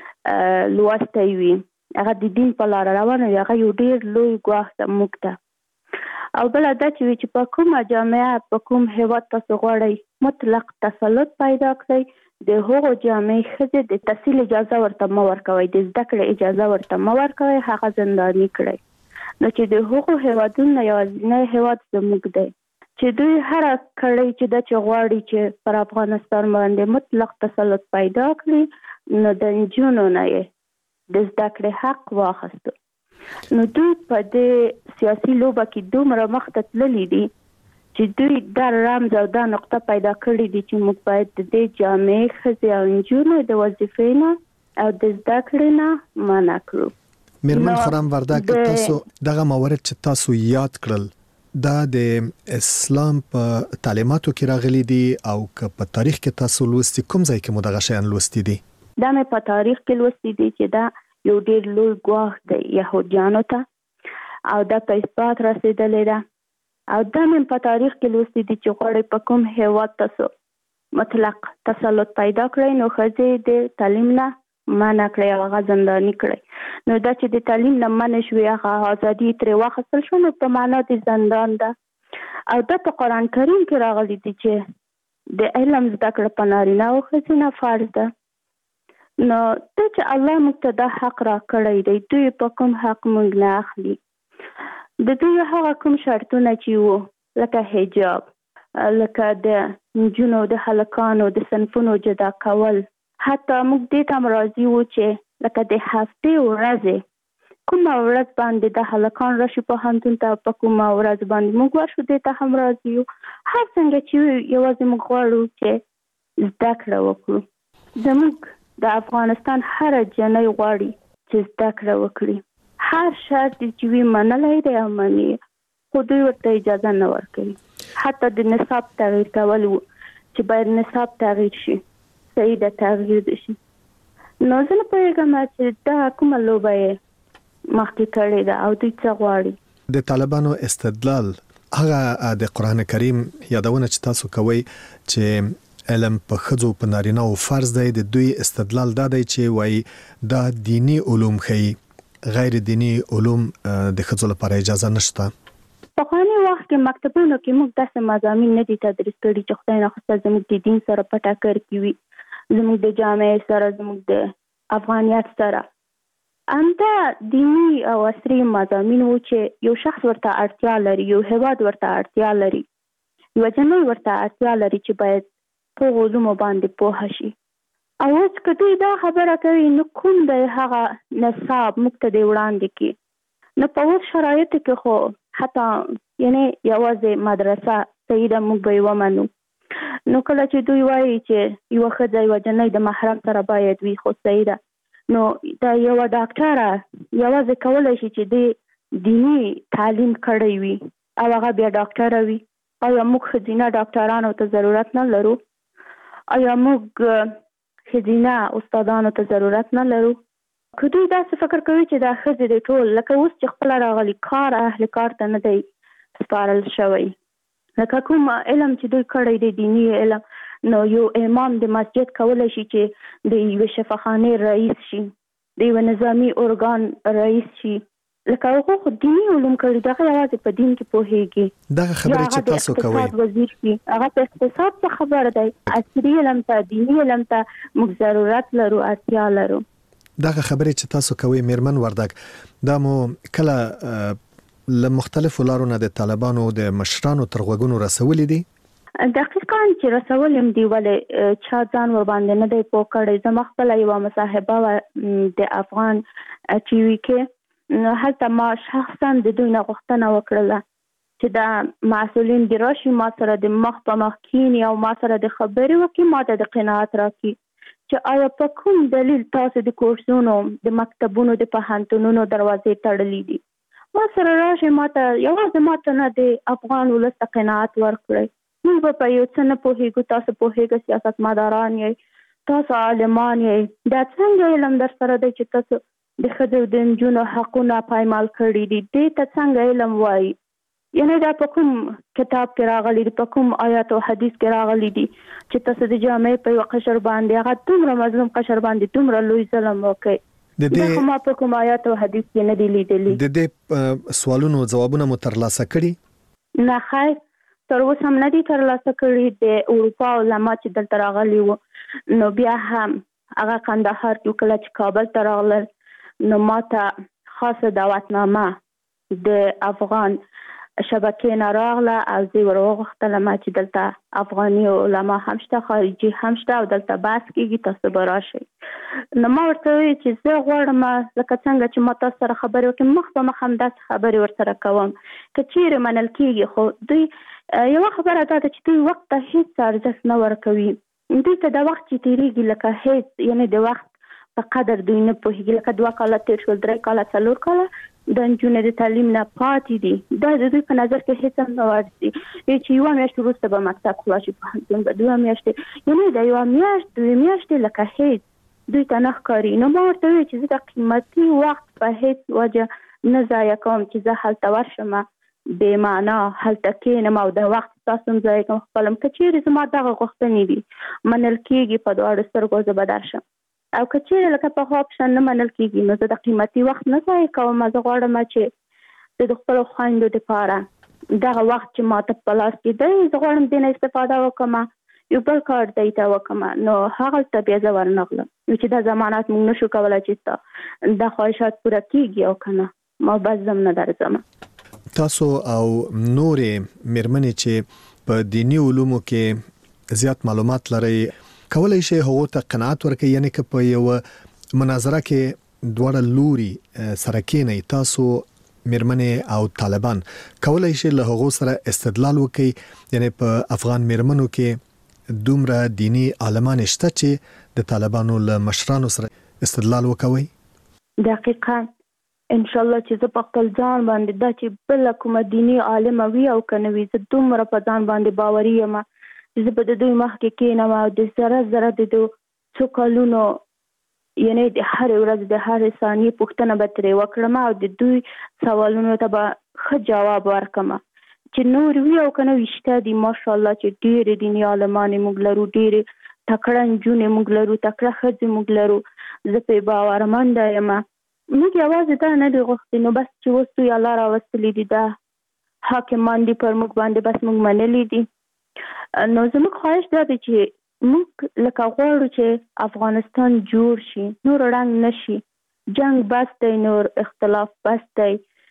لوستی وي، هغه د دین په لاره روانه وي، هغه یو ډېر لوی ګواښ ده موږ ته. او بله دا چې وي چې په کومه جامعه په کوم هیواد تاسو غواړئ مطلق تسلط پیدا کړئ، د هغو جامعې ښځې د تحصیل اجازه ورته مه ورکوئ، د زده کړې اجازه ورته مه ورکوئ، هغه زنداني کړئ. نو چې د هغو هیوادونو یوازینی هیواد زموږ دی چې دوی هره کړۍ چې ده چې غواړي چې پر افغانستان باندې مطلق تسلط پیدا کړي، نو د نجونو نه یې د زده کړې حق واخیستو. نو دوی په دې سیاسي لوبه کې دومره مخته تللي دي چې دوی دا رمز او دا نقطه پیدا کړي دي چې موږ باید د دې جامعې ښځې او نجونو د وظیفې نه او د زده کړې نه منع کړو. میرمن خرم وردک، تاسو دغه موارد چې تاسو یاد کړل دا د اسلام په تعلیماتو کې راغلي دي او که په تاریخ کې تاسو لوستي کوم ځای کې مو دغه شیان لوستي دي؟ دا مې په تاریخ کې لوستي دي چې دا یو ډېر لوی ګواښ دی یهودیانو ته او دا په اثبات رسېدلی ده. او دا مې په تاریخ کې لوستي دي چې غواړئ په کوم هیواد تاسو مطلق تسلط پیدا کړئ، نو ښځې د تعلیم نه منع کړئ او هغه زنداني کړئ. نو دا چې د تعلیم نه منع شوې، هغه ازادي ترې واخیستل شو، نو په معنا د زندان ده. او دا په قرآن کریم کې راغلي دي چې د علم زده کړه په نارینه او ښځینه فرض ده. نو ته چې الله موږ ته دا حق را کړی دی، دوی په کوم حق موږ نه اخلي. د دوی هغه کوم شرطونه چې وو لکه حجاب، لکه د نجونو د هلکانو د صنفونو جدا کول، حتی موږ دې ته هم راضي وو چې لکه د هفتې ورځې کومه ورځ باندې د هلکان راشي پوهنتون ته، په کومه ورځ باندې موږ ورشو، دې ته هم راضي یو. هر څنګه چې یوازې موږ غواړو چې زده کړه وکړو. زموږ د افغانستان هره جنۍ غواړي چې زده کړه وکړي، هر شرط چې وي منلی دی او مني، خو دوی ورته اجازه نه ورکوي. حتی د نصاب تغییر کول و چې باید نصاب تغییر شي، صحیح د تغییر دي شي. نو زه نه پوهېږم چې دا کومه لوبه یې مخکې کړې ده او دوی څه غواړي. د طالبانو استدلال هغه د قرآن کریم یادونه چې تاسو کوئ چې علم په ښځو په نارینه او فرض دی، د دوی استدلال دا دی چې وایي دا دینی علوم ښیي، غیر دینی علوم د ښځو لپاره اجازه نشته. پخواني وخت کې مکتبونو کې موږ داسې مضامین نه دي تدریس کړي چې خدای نخواسته زموږ د دین سره په ټکر کې وي، زموږ د جامعې سره، زموږ د افغانیت سره. همدا دینی او عصري مضامین و چې یو شخص ورته اړتیا لري، یو هیواد ورته اړتیا لري، یوه جنۍ ورته اړتیا لري چې باید په علومو باندې پوهه شي. او اوس که دوی دا خبره کوي، نو کوم دی هغه نصاب موږ ته دی وړاندې کړي؟ نو په اوس شرایطو کې خو حتی یعنې یوازې مدرسه صحیح ده، موږ به یې ومنو. نو کله چې دوی وایي چې یوه ښځه یوه جنۍ د محرم سره باید وي، خو صحیح ده. نو دا یوه ډاکټره یوازې کولی شي چې د دیني تعلیم کړی وي او هغه بیا ډاکټره وي. آیا موږ ښځینه ډاکټرانو ته ضرورت نه لرو؟ آیا موږ ښځینه استادانو ته ضرورت نه لرو؟ که دوی داسې فکر کوي چې دا ښځې دی ټول لکه اوس چې خپله راغلي کار اهل کار ته نه دی سپارل شوی. لکه کوم علم چې دوی کړی دی دینی علم، نو یو امام د مسجد کولی شي چې د یوې شفاخانې رئیس شي، د یوه نظامي ارګان رئیس شي. لکه هغه خو دیني علوم کړي، دغه یوازې په دین کې پوهېږي. دغه خبرې چې تاسو کوئ اقتصاد وزیر شي، هغه په اقتصاد څه خبره دی. عصري علم ته، دیني علم ته موږ ضرورت لرو، اړتیا لرو. دغه خبرې چې تاسو کوئ میرمن وردګ، دا مو کله له مختلفو لارو نه د طالبانو د مشرانو تر غوږونو رسولې دي؟ دقیقاً چې رسول هم دی، ولې چا ځان ور باندې نه دی پوه کړی. زما خپله یوه مصاحبه وه د افغان ټي وي کې، هلته ما شخصا د دوی نه غوښتنه وکړله چې دا مسؤلین دې راشي، ما سره د مخ په مخ کښېني او ما سره د خبرې وکړي، ما ته د قناعت راکړي چې آیا په کوم دلیل تاسو د کورسونو، د مکتبونو، د پوهنتونونو دروازې تړلې دي. ما سره راشي، ما ته یوازې ما ته نه د افغان ولس ته قناعت ورکړئ. موږ به په یو څه نه پوهېږو، تاسو پوهېږئ، سیاستمداران یې، تاسو عالمان یې، دا څنګه علم در سره دی چې تاسو د ښځو د نجونو حقونه پایمال کړي دي؟ دې ته څنګه علم وایي؟ یعنې دا په کوم کتاب کې راغلی دي، په کوم آیات او حدیث کې راغلی دي چې تاسو د جامعې په یو قشر باندې، هغه دومره مظلوم قشر باندې دومره لوی ظلم وکړي؟ د دې ما په کوم آیات او حدیث کې نه دی لیدلی. د دې سوالونو جوابونه مو ترلاسه کړي؟ نه خیر، تر اوسه هم نه دي ترلاسه کړي. د اروپا علما چې دلته راغلي وو، نو بیا هم هغه کندهار کې کله چې کابل ته راغلل، نو ما ته خاصه دعوتنامه د افغان شبکې نه راغله او زه ور وغوښتلم چې دلته افغاني علما هم شته، خارجي هم شته او دلته بحث کېږي، تاسو به راشئ. نو ما ورته وویل چې زه غواړم لکه څنګه چې ما تاسو سره خبرې وکړم، مخ په مخ همداسې خبرې ورسره کوم. که چیرې منل کېږي، خو دوی یوه خبره دا ده چې دوی وخت ته هېڅ ارزښت نه ورکوي. دوی ته د وخت چې تېرېږي لکه هېڅ، یعنې د وخت په قدر دوی نه پوهېږي. لکه دوه کاله تېر شول، درې کاله، څلور کاله د نجونو د تعلیم نه پاتې دي. دا د دوی په نظر کې هېڅ هم نه ورځي چې یوه میاشت وروسته به مکتب خلاص شي، پوهنتون به دوه میاشتې، یعنې د یوه میاشت دوه میاشتې لکه هېڅ دوی ته نه ښکاري. نو ما ورته وویل چې زه د قیمتي وخت په هېڅ وجه نه ضایع کوم چې زه هلته ورشم، بې معنا هلته کښېنم او د وخت ستاسو هم ضایع کوم خپلم. که چیرې زما دغه غوښتنې دي منل کېږي، په دواړو سترګو زه به درشم. او که چیرې لکه په هغه اپشن نه منل کېږي، نو زه د قیمتي وخت نه ضایع کوم. زه غواړم چې د خپلو خویندو دپاره دغه وخت چې ما ته په لاس کې دی، زه غواړم دې نه استفاده وکړم، یو بل کار دی ته وکړم. نو هغلته بیا زه ورنغلم چې دا ضمانت موږ نشو کولی چې دا خواهشات پوره کېږي او که نه، ما بس زم نه درځم. تاسو او نورې میرمنې چې په دیني علومو کې زیات معلومات لرئ، کولای شي هغو ته قناعت ورکړي؟ یعنی که په یو مناظره کې دواړه لوري سره کېنئ، تاسو میرمنې او طالبان، کولای شي له هغو سره استدلال وکړي؟ یعنی په افغان میرمنو کې دومره دینی عالمان شته چې د طالبانو له مشرانو سره استدلال وکوي؟ دقیقاً ان شاء الله چې زه په خپل ځان باندې دا چې بل کومه دینی عالمه وي او کنه وي، زه دومره په ځان باندې باوري یم چې زه به د دوی مخکې کېنم او د ذره ذره د دوی څو کلونو، یعنې د هرې ورځې د هرې ثانیې پوښتنه به ترې وکړم او د دوی سوالونو ته به ښه جواب ورکړم. چې نور وي او کنه وي، شته دي ماشاءالله چې ډېرې دیني عالمانې موږ لرو، ډېرې تکړه نجونې موږ لرو، تکړه ښځې موږ لرو. زه پرې باورمنده یم. موږ یوازې دا نه دي غوښتي، نو بس چې اوس دوی الله راوستلي دي، دا حاکمان دي پر موږ باندې، بس موږ منلي دي. نو زموږ خواهش دا دی چې موږ لکه غواړو چې افغانستان جوړ شي، نور ړنګ نه شي، جنگ بس دی، نور اختلاف بس دی،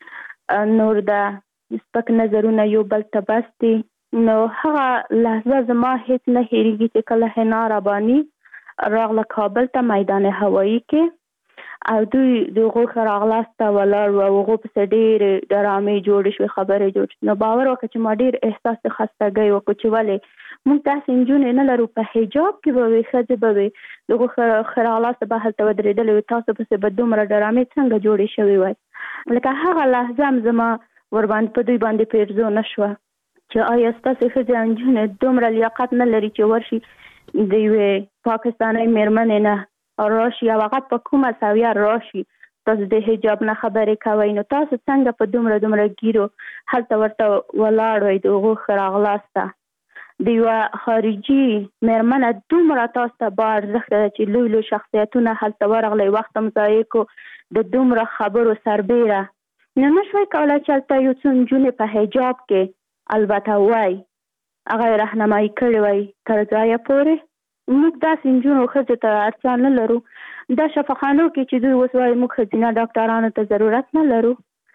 نور د سپک نظرونه یو بل ته بس دي. نو هغه لحظه زما هیڅ نه هېرېږي چې کله حنا رباني راغله کابل ته میدان هوایي کې، او دوی د هغو ښه راغلاست ته ولاړ وو او هغو پسې ډېرې ډرامې جوړې شوې، خبرې جوړ شوې. نو باور وکړه چې ما ډېر احساس د خستګۍ وکړو چې ولې موږ داسې نجونې نه لرو، په حجاب کې به وي، ښځې به وي، د هغو ښه راغلاست به هلته ودرېدلې وي، تاسو پسې به دومره ډرامې څنګه جوړې شوې وای؟ لکه هغه لحظه هم زما ورباندې په دوی باندې پیرزو نه شوه چې آیا ستاسې ښځې او نجونې دومره لیاقت نه لري چې ورشي د یوې پاکستانۍ مېرمنې نه راشي او هغه په کومه سویه راشي، تاسو د حجاب نه خبرې کوئ، نو تاسو څنګه په دومره دومره ګیرو هلته ورته ولاړ وئ د هغو ښه راغلاسته. د یوه خارجي مېرمنه دومره تاسو ته با ارزښته ده چې لوی لوی شخصیتونه هلته ورغلی، وخت هم ضایع کو د دومره خبرو سربیره. نو نه شوی کولی چې هلته یو څو نجونې په حجاب کې البته وای هغه یې رهنمایي کړې وای تر ځایه پورې. موږ داسې نجونو ښځو ته اړتیا نه لرو. دا شفاخانو کې چې دوی اوس وایي موږ ښځینه ډاکټرانو ته ضرورت نه لرو.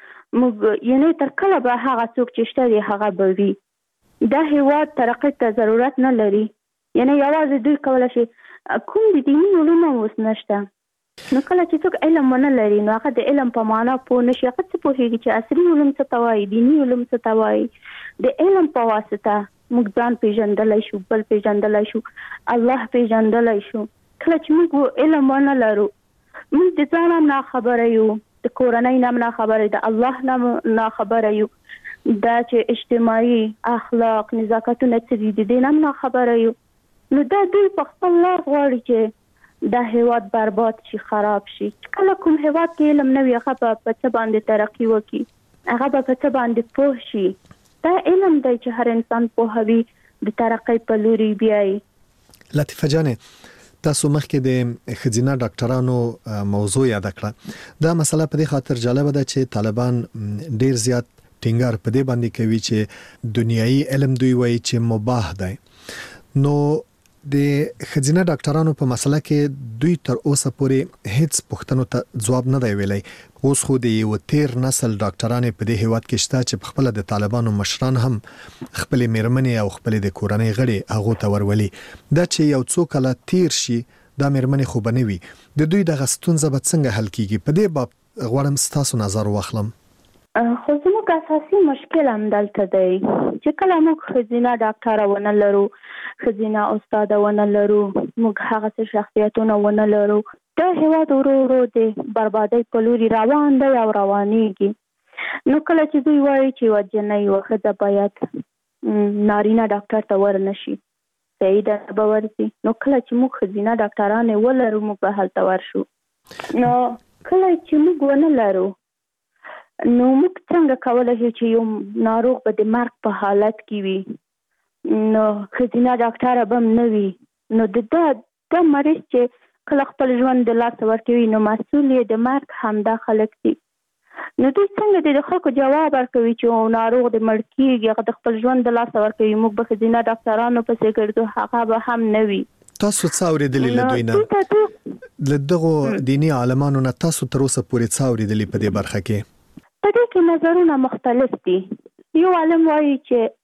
موږ یعنې تر کله به هغه څوک چې شته دی هغه به وي. دا هیواد ترقۍ ته ضرورت نه لري. یعنې یوازې دوی کولی شي کوم د دیني علوم هم اوس نشته. نو کله چې څوک علم ونه لري نو هغه د علم په معنا پوه نه شي. هغه څه پوهېږي چې عصري علوم څه ته وایي، دیني علوم څه ته وایي. د علم په واسطه موږ ځان پېژندلی شو، بل پېژندلی شو، الله پېژندلی شو. کله چې موږ علم ونه لرو موږ د ځان هم ناخبره یو، د کورنۍ نه هم ناخبره یو، د الله نه هم ناخبره یو. دا چې اجتماعي اخلاق نزاکتونه څه دي د دې نه هم ناخبره یو. نو دا دوی په خپل لار غواړي چې دا هیواد برباد شي، خراب شي. کله کوم هیواد کې علم نه وي هغه به په څه باندې ترقي وکړي، هغه به په څه باندې پوه شي. دا علم دی چې هر انسان پوهوي د ترقۍ په لوري بیایي. لطیفه جانې تاسو مخکې د ښځینه ډاکټرانو موضوع یاد کړه. دا مسله په دې خاطر جالبه ده چې طالبان ډیر زیات ټینګار په دې باندې کوي چې دنیایي علم دوی وایي چې مباح دی. نو د ښځینه ډاکټرانو په مسله کې دوی تر اوسه پورې هیڅ پوښتنو ته ځواب نه دی ویلی. اوس خو د یو تیر نسل ډاکټرانې په دې هیواد کې شته چې خپل د طالبانو مشران هم خپل میرمنې او خپل د کورنۍ غړي هغه ته ورولي. دا چې یو څو کله تیر شي دا میرمنې خو بنوي، د دوی د غستونزه به څنګه حل کیږي؟ په دې باب غواړم تاسو نظر واخلم. خو زموږ اساسي مشکل هم دلته دی چې کله موږ ښځینه ډاکټره ونه لرو، ښځینه استاده ونه لرو، موږ هغه څه شخصیتونه ونه لرو، دا هیواد ورو ورو د بربادۍ په لوري روان دی او روانېږي. نو کله چې دوی وایي چې یوه جنۍ یوه ښځه باید نارینه ډاکټر ته ورنشي، صحیح ده به ورځي. نو کله چې موږ ښځینه ډاکټرانې ولرو موږ به هلته ورشو. نو کله چې موږ ونه لرو نو موږ څنګه کولی شو چې یو ناروغ به د مرګ په حالت کې وي، نو ښځینه ډاکټره به هم نه وي. نو د دا دا مریض چې کله خپل ژوند د لاسه ورکوي نو مسؤل یې د مرګ همدا خلک دي. نو دوی څنګه د خلکو جواب ورکوي چې ناروغ د مړ کېږي هغه د خپل ژوند د لاسه ورکوي، موږ به ښځینه ډاکټرانو پسې ګرځو، هغه به هم نه وي. تاسو څه اورېدلي له دوی نه، له دغو دیني عالمانو نه تاسو تر اوسه پورې څه اورېدلي په دې برخه کې؟ په دې کې نظرونه مختلف دي. یو عالم وایي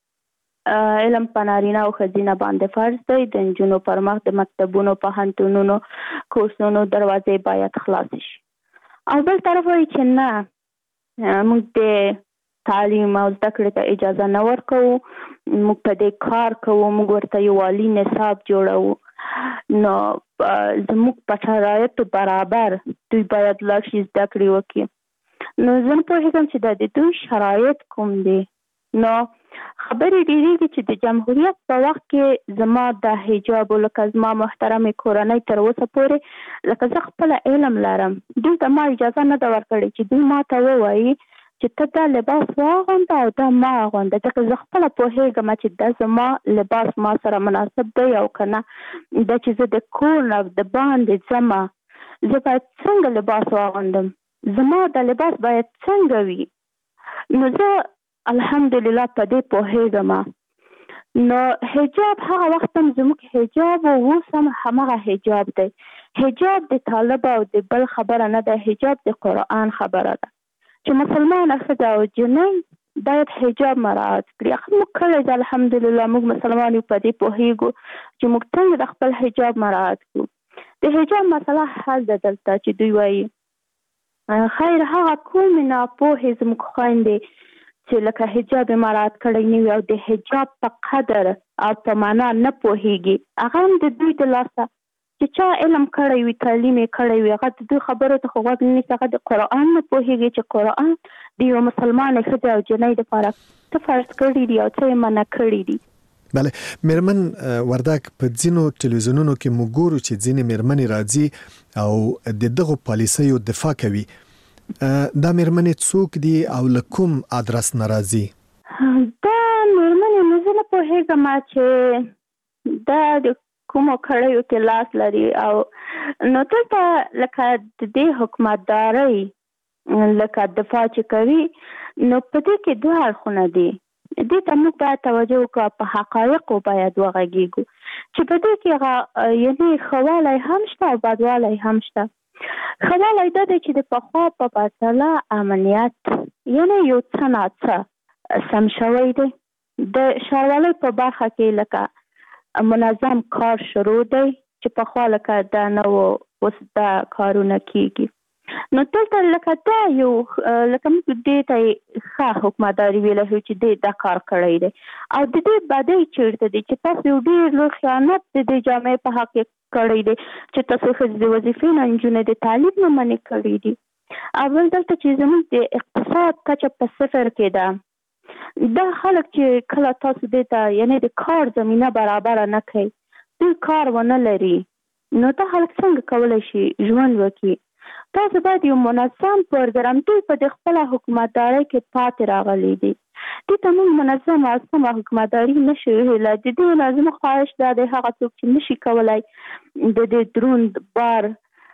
چې علم په نارینه او ښځینه باندې فرض دی، د نجونو پر مخ د مکتبونو، پوهنتونونو، کورسونو دروازې باید خلاصې شي. او بل طرف وایي چې نه، موږ د تعلیم او زده کړې ته اجازه نه ورکوو، موږ په دې کار کوو، موږ ورته یو عالي نصاب جوړوو. نو زموږ په شرایطو برابر دوی باید لاړ شي زده کړې وکړي. نو زه نه پوهېږم چې دا د دوی شرایط کوم دي. نو خبرې ډېرېږي چې د جمهوریت په وخت کې زما د حجاب لکه زما محترمې کورنۍ تر اوسه پورې لکه زه خپله علم لرم، دوی ته ما اجازه نه ده ورکړې چې دوی ما ته ووایي چې ته دا لباس واغونده او دا ما اغونده، ځکه زه خپله پوهېږم چې دا زما لباس ما سره مناسب دی او که نه. دا چې زه د کور نه د باندې ځمه زه باید څنګه لباس واغوندم، زما د لباس باید څنګه وي. نو زه الحمدلله په دې پوهېږم. نو حجاب هغه وخت هم زموږ حجاب او اوس هم همغه حجاب دی. حجاب د طالب او د بل خبره نه ده، حجاب د قرآن خبره ده چې مسلمانه ښځه او جنۍ باید حجاب مراعات کړي. اخر موږ کړی ده الحمدلله، موږ مسلمان یو، په دې پوهېږو چې موږ څنګه د خپل حجاب مراعات کړو. د حجاب مسله حل ده دلته چې دوی وایي خیر هغه کومې ناپوهې زموږ خویندې چې لکه حجاب مراعات کړی نه وي او د حجاب په قدر او په معنا نه پوهېږي، هغه هم د دوی د لاسه چې چا علم کړی وي، تعلیم یې کړی وي، هغه د دوی خبرو ته خو غوږ نه نیسي، هغه د قرآن نه پوهېږي چې قرآن د یوه مسلمانې ښځې او جنۍ دپاره څه فرض کړي دي او څه یې منع کړي دي. بله میرمن وردک، په ځینو ټلویزیونونو کې موږ ګورو چې ځینې میرمنې راځي او د دغو پالیسیو دفاع کوي دا مېرمنې څوک دي او له کوم ادرس ناراضي؟ دا مېرمنې مې زه نه پوهېږم چې دا د کومو کړیو کې لاس لري او نو دلته لکه د دې حکومتدارۍ لکه دفاع چې کوي نو په دې کې دوه اړخونه دي. دې ته موږ باید توجه وکړو، په حقایقو باید وغږیږو چې په دې کې یعنې ښه والی هم شته او بدوالی هم شته. ښه والی دا دی چې د پخوا په پرتله امنیت یعنې یو څه ناڅه سم شوی دی. د ښاروالۍ په برخه کې لکه منظم کار شروع دی چې پخوا لکه دا نه و، اوس دا کارونه کیږي. نو دلته لکه دا یو لکه موږ دې ته ښه حکومتداري ویلی شو چې دې دا کار کړی دی او د دې بدۍ چېرته دی چې تاسو یو ډېر لوی خیانت د دې جامعې په حق کې کړی دی چې تاسو ښځې د وظیفې نه نجونې د تعلیم نه منې کړي دي. اول دلته چې زموږ د اقتصاد کچه په صفر کې ده، دا خلک چې کله تاسو دې ته یعنې د کار زمینه برابره نه کوي، دوی کار ونه لري، نو دا خلک څنګه کولی شي ژوند وکړي؟ تاسو باید یو منظم پروګرام دوی په د خپله حکومتدارۍ کې پاتې راغلی دي. دې ته موږ منظم او سمه حکومتداري نشو ویلی. د دې نه زموږ خواهش دا دی هغه څوک چې نشي کولی د دې دروند بار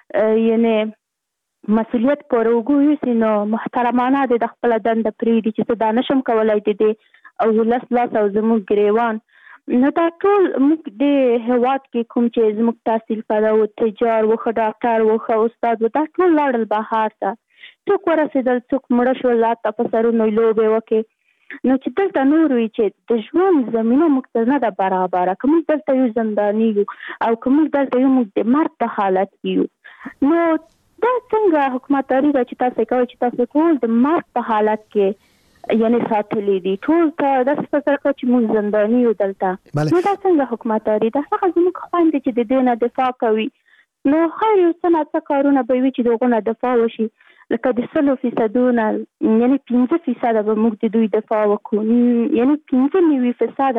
یعنې مسؤلیت پر اوږو یوسي نو محترمانه دی د خپله دنده پرېږدي چې زه دا نشم کولی د دې او ولس لاس او زموږ ګریوان. نو دا ټول موږ د هېواد کې کوم چې زموږ تحصیل کړی و، تجار و، ښه ډاکټر و، ښه استاد و، دا ټول لاړل بهر ته. څوک ورسېدل، څوک مړه شول، لا ته په سرونو لوبې وکړې. نو چې دلته نور وي چې د ژوند زمینه موږ ته نه ده برابره، که موږ دلته یو زنداني یو او که موږ دلته یو موږ د مرګ په حالت کې یو، نو دا څنګه حکومتداري ده چې تاسو کوئ چې تاسو ټول د مرګ په حالت کې یعنې ساتلی دي، ټول ته داسې فکر کوه چې موږ زنداني یو دلته. نو دا څنګه حکومتداري ده؟ هغه زموږ خویندې چې د دې نه دفاع کوي نو خیر یو څه ناڅه کارونه به وي چې د هغو نه دفاع وشي، لکه د سلو فیصدونه یعنې پنځه فیصده به موږ د دوی دفاع وکړو، یعنې پنځه نوي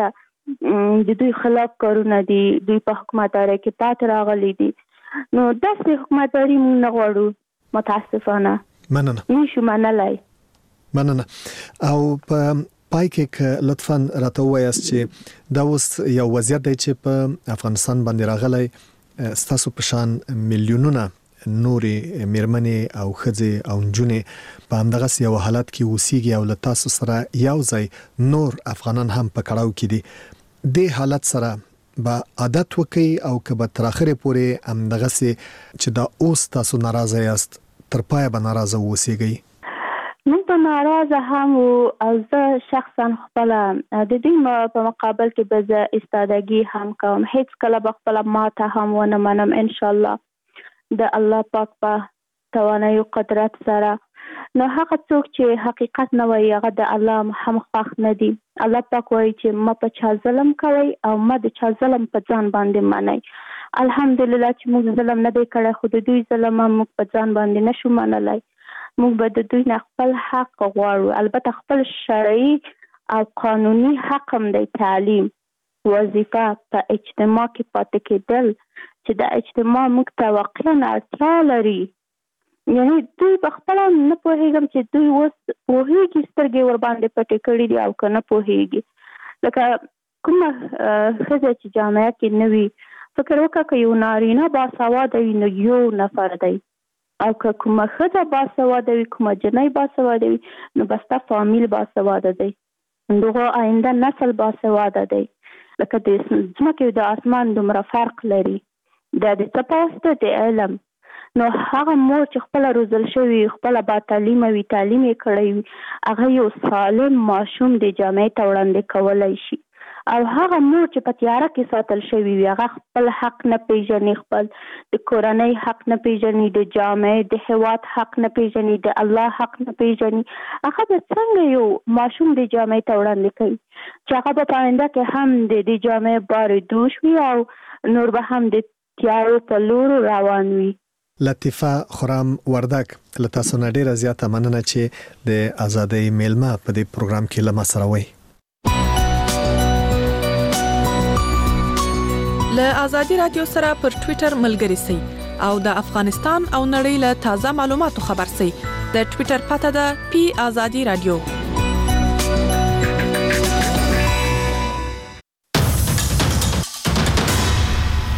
فیصده د دوی خلاف کارونه دي، دوی په حکومتدارۍ کې پاتې راغلي دي. نو داسې حکومتداري موږ نه غواړو، متاسفانه مننه نشو منلی. مننه. او په پای کې لطفاً راته ووایاست چې دا اوس یو وضعیت دی چې په افغانستان باندې راغلی، ستاسو په شان میلیونونه نورې مېرمنې او ښځې او نجونې په همدغسې یو حالت کې اوسیږي او له تاسو سره یو ځای نور افغانان هم په کړاو کې دي. دې حالت سره به عادت وکړئ او که به تر اخرې پورې همدغسې چې دا اوس تاسو ناراضه یاست تر پایه به ناراضه واوسیږئ؟ موږ به ناراضه هم وو او زه شخصا خپله د دوی په مقابل کې به زه ایستادګي هم کوم، هیڅ کله به خپله ماته هم ونه منم انشاءالله د الله پاک په توانایي او قدرت سره. نو هغه څوک چې حقیقت نه وایي هغه د الله هم خوښ نه دي. الله پاک وایي چې ما په چا ظلم کوئ او ما د چا ظلم په ځان باندې منئ. الحمدلله چې موږ ظلم نه دی کړی، خو د دوی ظلم هم موږ په ځان باندې نشو منلی. موږ به د دوی نه خپل حق غواړو، البته خپل شرعي او قانوني حق هم دی، تعلیم، وظیفه، په اجتماع کې پاتې کېدل چې د اجتماع موږ ته واقعا اړتیا لري. یعنې دوی په خپله نه پوهېږم چې دوی اوس پوهېږي سترګې ورباندې پټې کړي دي او که نه پوهېږي. لکه کومه ښځه چې جامعه کې نه وي، فکر وکړه که یو نارینه باسواده وي نو یو نفر دی، او که کومه ښځه باسواده وي، کومه جنۍ باسواده وي، نو بس ستا فامیل باسواده دی، دغه آینده نسل باسواده دی. لکه د ځمکې د اسمان دومره فرق لري، دا د څه په واسطه د علم. نو هغه مور چې خپله روزل شوي، خپله با تعلیمه وي، تعلیم یې کړی وي، هغه یو سالم ماشوم د جامعې ته وړاندې کولی شي. او هغه مور چې په تیاره کې ساتل شوي وي هغه خپل حق نه پیژني، خپل د کورنۍ حق نه پیژني، د جامعې د هېواد حق نه پیژني، د الله حق نه پیژني، هغه به څنګه یو ماشوم د جامعې ته وړاندې کوي چې هغه به په آینده کې هم د دې جامعې بارې دوش وي او نور به هم د تیارو په لورو روان وي. لطیفه خرم وردک، له تاسو نه ډیره زیاته مننه چې د ازادۍ میلمه په دې پروګرام کې له ما سره وئ. له ازادي رادیو سره پر ټوئیټر ملګري سئ او د افغانستان او نړۍ له تازه معلوماتو خبر سئ. د ټوئیټر پته ده پی آزادي رادیو.